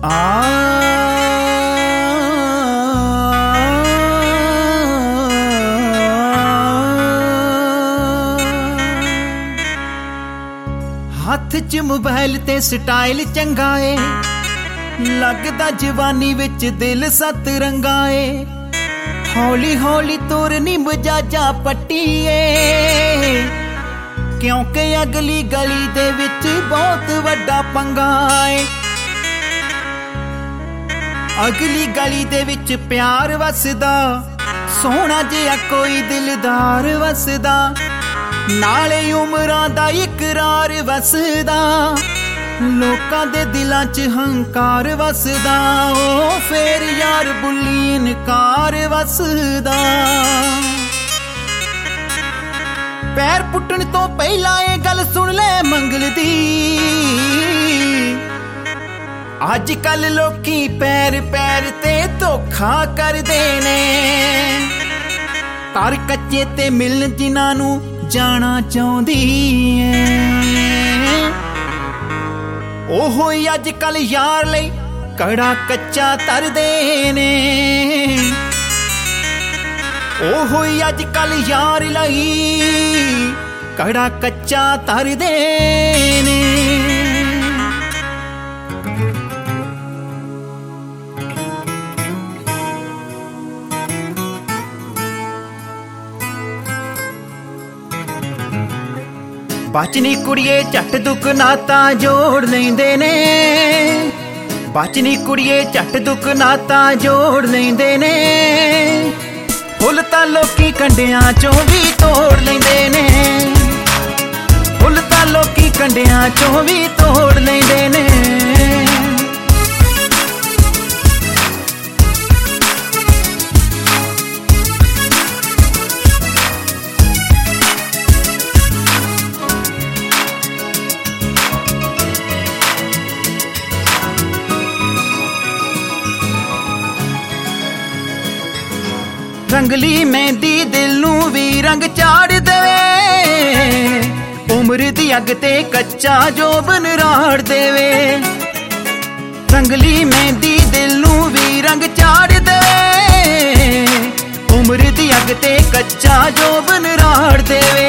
हथ च मोबाइल ते स्टाइल चंगा ए, लगदा जवानी विच दिल सत रंगा ए। हौली हौली तुरनी मजाजा पट्टीए, क्योंकि अगली गली दे विच बहुत वड्डा पंगा ए। अगली गली दे विच प्यार वसदा, सोहना जिहा कोई दिलदार वसदा, नाले उमरां दा इकरार वसदा, लोकां दे दिलां च हंकार वसदा, ओ फेर यार बुल्ली इनकार वसदा। पैर पुट्टण तो पहला ये गल सुन ले मंगल दी, अज कल लोकी पैर पैर ते धोखा करदे ने। तार कच्चे ते मिलन जिन्हां नूं जाना चाहुंदी ऐ, ओहो अज कल यार लई कड़ा कच्चा तरदे ने। ओहो अज कल यार लई कड़ा कच्चा तरदे ने। बचनी कुड़िए झट दुख नाता जोड़ लेंदे ने, बचनी कुड़िए झट दुख नाता जोड़ लेंदे ने। फुल तां लोकी कंडियां चों भी तोड़ लेंदे ने, फुल तां लोकी कंडियां चों भी तोड़ लेंदे ने। रंगली मेहंदी दिल नूं भी रंग चाड़ देवे, उम्र दी अग ते कच्चा जोबन राड़ देवे। रंगली मेहंदी दिल नूं भी रंग चाड़ देवे, उम्र दी अग ते कच्चा जोबन राड़ देवे।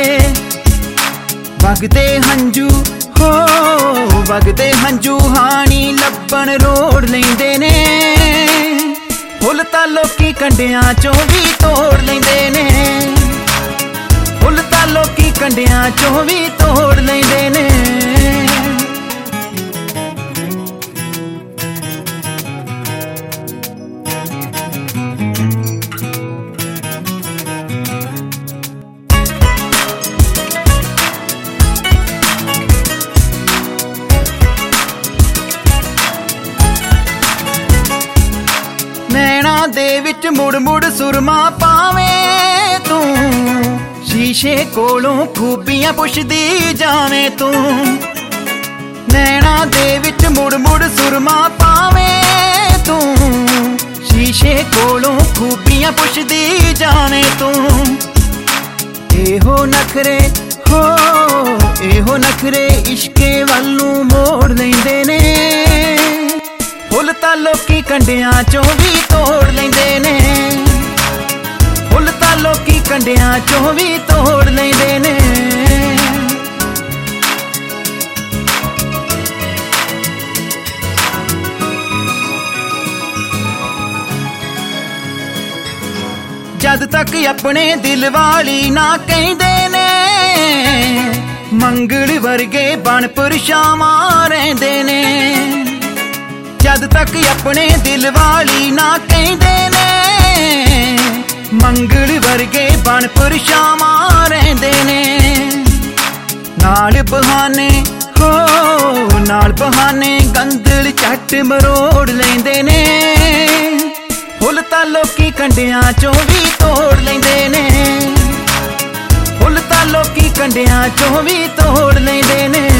वगदे हंजू हो वगदे हंजू हानी लब्बन रोड़ लेंदे ने। फुल तां लोकी कंडियां चों भी तोड़ लेंदे ने, फुल तां लोकी कंडियां चों भी तोड़ लेंदे ने। नैना दे विच मुड़ मुड़ सुरमा पावें तू, शीशे कोलों खूबियां पुछदी जावें तू। नैना दे विच मुड़ मुड़ सुरमा पावें तू, शीशे कोलों खूबियां पुछदी जावें तू। एहो नखरे हो एहो नखरे इश्के वल्लू मोड़ लेंदे ने। फुल तां लोकी कंडियां चों भी तोड़ लेंदे ने, फुल तां लोकी कंडियां चों भी तोड़ लेंदे ने। जद तक अपने दिल वाली ना कहंदे ने, मंगल वर्गे बन परछावां रहिंदे ने। जद तक अपने दिल वाली ना कहंदे ने, मंगल वर्गे बन परछावां रहिंदे ने। नाल बहाने हो नाल बहाने गंदल झट मरोड़ लेंदे ने। फुल तां लोकी कंडियां चों भी तोड़ लेंदे ने, फुल तां लोकी कंडियां चों भी तोड़ लेंदे ने।